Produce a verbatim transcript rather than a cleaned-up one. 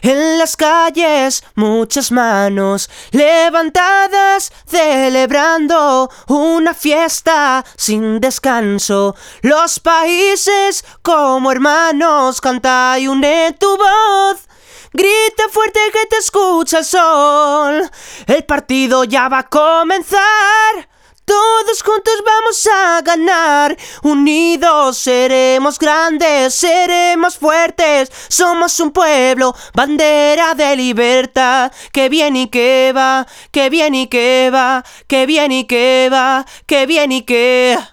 En las calles muchas manos levantadas celebrando una fiesta sin descanso. Los países como hermanos, canta y une tu voz. Grita fuerte que te escucha el sol. El partido ya va a comenzar. Todos juntos vamos a ganar. Unidos seremos grandes, seremos fuertes. Somos un pueblo, bandera de libertad. Que viene y que va, que viene y que va, que viene y que va, que viene y que...